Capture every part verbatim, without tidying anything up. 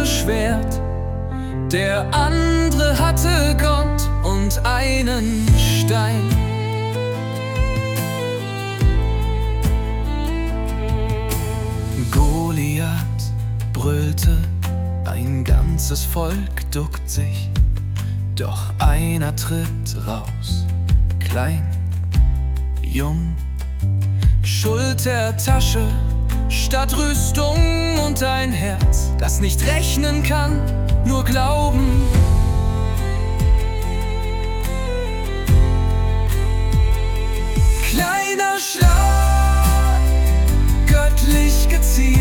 Schwert, der andere hatte Gott und einen Stein. Goliath brüllte, ein ganzes Volk duckt sich, doch einer tritt raus, klein, jung, Schultertasche statt Rüstung und ein Herz, das nicht rechnen kann, nur glauben. Kleiner Schlag, göttlich gezielt,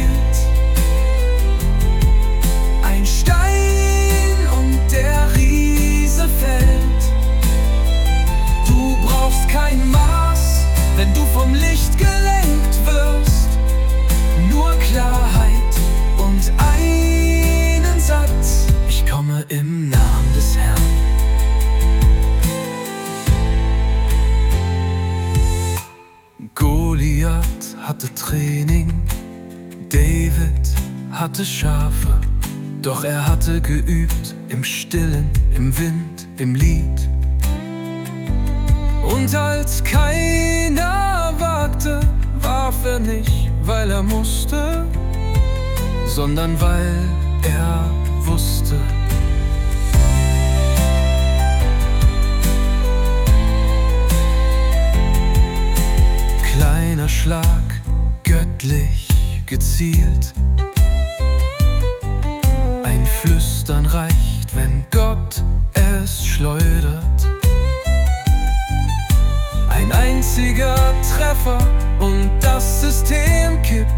ein Stein und der Riese fällt. Du brauchst kein Maß, wenn du vom Licht gelenkt wirst, nur Klarheit und einen Satz: Ich komme im Namen des Herrn. Goliath hatte Training, David hatte Schafe, doch er hatte geübt im Stillen, im Wind, im Lied. Und als keiner wagte, warf er nicht, weil er musste, sondern weil er wusste. Kleiner Schlag, göttlich gezielt, ein Flüstern reicht, wenn Gott es schleudert. Ein einziger Treffer und das System kippt.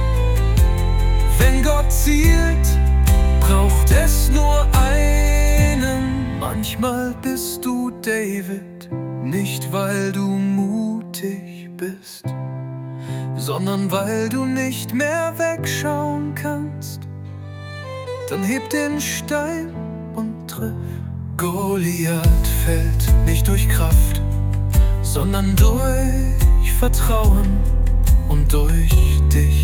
Wenn Gott zielt, braucht es nur einen. Manchmal bist du David, nicht weil du mutig bist, sondern weil du nicht mehr wegschauen kannst. Dann heb den Stein und triff. Goliath fällt nicht durch Kraft, sondern durch Vertrauen und durch dich.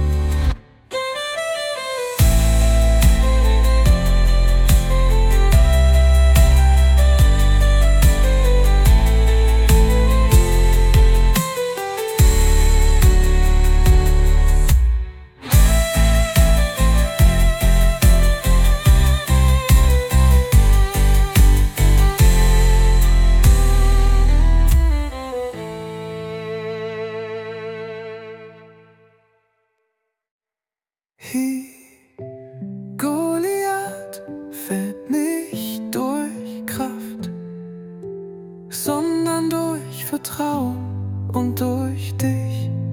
Goliath fällt nicht durch Kraft, sondern durch Vertrauen und durch dich.